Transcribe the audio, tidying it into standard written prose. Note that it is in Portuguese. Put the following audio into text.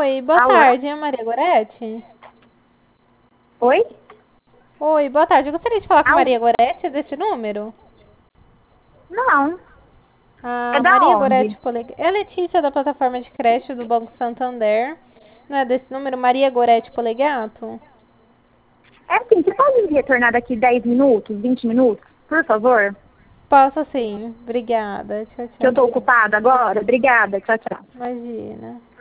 Oi, boa Alô? tarde, é Maria Gorete? Oi? Oi, boa tarde. Eu gostaria de falar com Alô? Maria Gorete desse número. Não. É A da Maria onde? Gorete Polegato. É a Letícia da plataforma de creche do Banco Santander. Não é desse número? Maria Gorete Polegato? É assim, você pode me retornar daqui 10 minutos, 20 minutos, por favor? Posso sim. Obrigada. Tchau, Que eu tchau. tô ocupada agora? Obrigada, tchau, tchau. Imagina.